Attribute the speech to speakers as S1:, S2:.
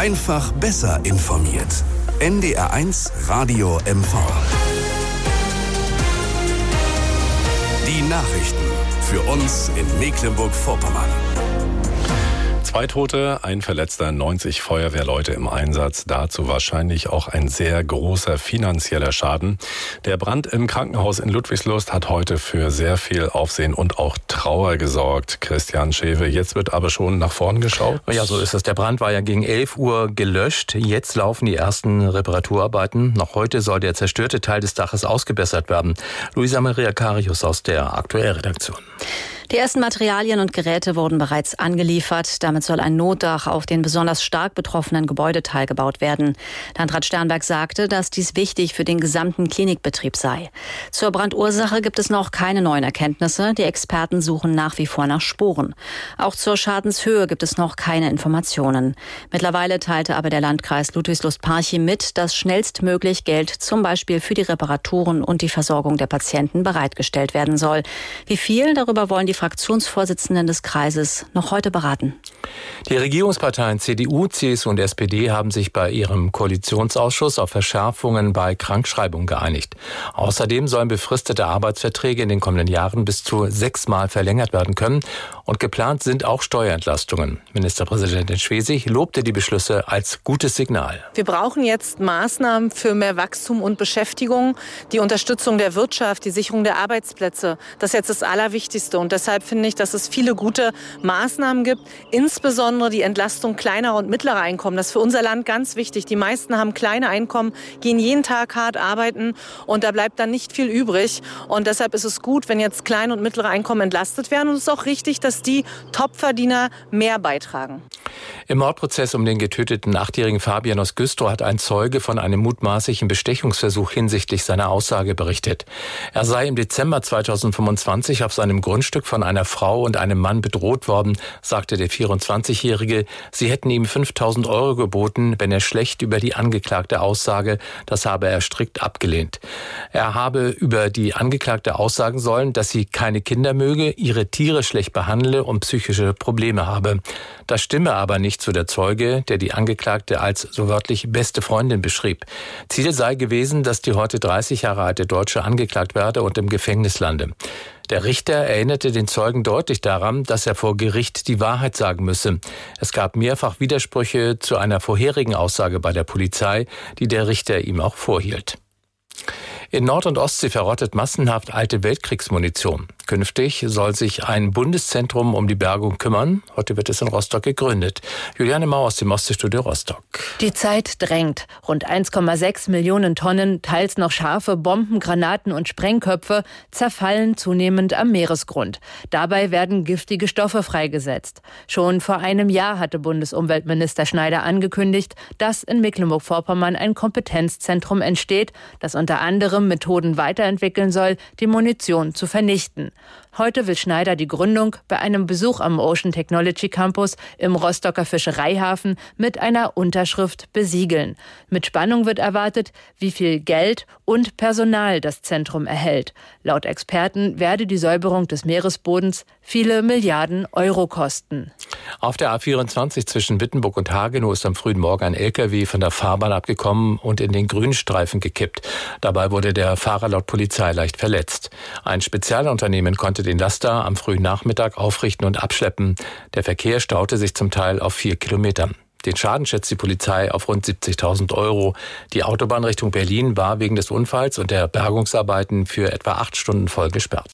S1: Einfach besser informiert. NDR1 Radio MV. Die Nachrichten für uns in Mecklenburg-Vorpommern.
S2: 2 Tote, ein Verletzter, 90 Feuerwehrleute im Einsatz. Dazu wahrscheinlich auch ein sehr großer finanzieller Schaden. Der Brand im Krankenhaus in Ludwigslust hat heute für sehr viel Aufsehen und auch Trauer gesorgt. Christian Schewe, jetzt wird aber schon nach vorn geschaut.
S3: Ja, so ist es. Der Brand war ja gegen 11 Uhr gelöscht. Jetzt laufen die ersten Reparaturarbeiten. Noch heute soll der zerstörte Teil des Daches ausgebessert werden. Luisa Maria Karius aus der Aktuellredaktion.
S4: Die ersten Materialien und Geräte wurden bereits angeliefert. Damit soll ein Notdach auf den besonders stark betroffenen Gebäudeteil gebaut werden. Landrat Sternberg sagte, dass dies wichtig für den gesamten Klinikbetrieb sei. Zur Brandursache gibt es noch keine neuen Erkenntnisse. Die Experten suchen nach wie vor nach Spuren. Auch zur Schadenshöhe gibt es noch keine Informationen. Mittlerweile teilte aber der Landkreis Ludwigslust-Parchim mit, dass schnellstmöglich Geld zum Beispiel für die Reparaturen und die Versorgung der Patienten bereitgestellt werden soll. Wie viel, darüber wollen die Fraktionsvorsitzenden des Kreises noch heute beraten.
S3: Die Regierungsparteien CDU, CSU und SPD haben sich bei ihrem Koalitionsausschuss auf Verschärfungen bei Krankschreibungen geeinigt. Außerdem sollen befristete Arbeitsverträge in den kommenden Jahren bis zu 6-mal verlängert werden können. Und geplant sind auch Steuerentlastungen. Ministerpräsidentin Schwesig lobte die Beschlüsse als gutes Signal.
S5: Wir brauchen jetzt Maßnahmen für mehr Wachstum und Beschäftigung, die Unterstützung der Wirtschaft, die Sicherung der Arbeitsplätze. Das ist jetzt das Allerwichtigste. Und deshalb finde ich, dass es viele gute Maßnahmen gibt, insbesondere die Entlastung kleiner und mittlerer Einkommen. Das ist für unser Land ganz wichtig. Die meisten haben kleine Einkommen, gehen jeden Tag hart arbeiten und da bleibt dann nicht viel übrig. Und deshalb ist es gut, wenn jetzt kleine und mittlere Einkommen entlastet werden. Und es ist auch richtig, dass die Topverdiener mehr beitragen.
S3: Im Mordprozess um den getöteten 8-jährigen Fabian aus Güstrow hat ein Zeuge von einem mutmaßlichen Bestechungsversuch hinsichtlich seiner Aussage berichtet. Er sei im Dezember 2025 auf seinem Grundstück von einer Frau und einem Mann bedroht worden, sagte der 24-Jährige. Sie hätten ihm 5.000 € geboten, wenn er schlecht über die angeklagte aussage. Das habe er strikt abgelehnt. Er habe über die Angeklagte aussagen sollen, dass sie keine Kinder möge, ihre Tiere schlecht behandle und psychische Probleme habe. Das stimme aber nicht zu der Zeuge, der die Angeklagte als so wörtlich beste Freundin beschrieb. Ziel sei gewesen, dass die heute 30 Jahre alte Deutsche angeklagt werde und im Gefängnis lande. Der Richter erinnerte den Zeugen deutlich daran, dass er vor Gericht die Wahrheit sagen müsse. Es gab mehrfach Widersprüche zu einer vorherigen Aussage bei der Polizei, die der Richter ihm auch vorhielt. In Nord- und Ostsee verrottet massenhaft alte Weltkriegsmunition. Künftig soll sich ein Bundeszentrum um die Bergung kümmern. Heute wird es in Rostock gegründet. Juliane Mau aus dem Ostseestudio Rostock.
S6: Die Zeit drängt. Rund 1,6 Millionen Tonnen, teils noch scharfe Bomben, Granaten und Sprengköpfe zerfallen zunehmend am Meeresgrund. Dabei werden giftige Stoffe freigesetzt. Schon vor einem Jahr hatte Bundesumweltminister Schneider angekündigt, dass in Mecklenburg-Vorpommern ein Kompetenzzentrum entsteht, das unter anderem Methoden weiterentwickeln soll, die Munition zu vernichten. Heute will Schneider die Gründung bei einem Besuch am Ocean Technology Campus im Rostocker Fischereihafen mit einer Unterschrift besiegeln. Mit Spannung wird erwartet, wie viel Geld und Personal das Zentrum erhält. Laut Experten werde die Säuberung des Meeresbodens viele Milliarden Euro kosten.
S3: Auf der A24 zwischen Wittenburg und Hagenow ist am frühen Morgen ein LKW von der Fahrbahn abgekommen und in den Grünstreifen gekippt. Dabei wurde der Fahrer laut Polizei leicht verletzt. Ein Spezialunternehmen konnte den Laster am frühen Nachmittag aufrichten und abschleppen. Der Verkehr staute sich zum Teil auf 4 Kilometern. Den Schaden schätzt die Polizei auf rund 70.000 €. Die Autobahn Richtung Berlin war wegen des Unfalls und der Bergungsarbeiten für etwa 8 Stunden voll gesperrt.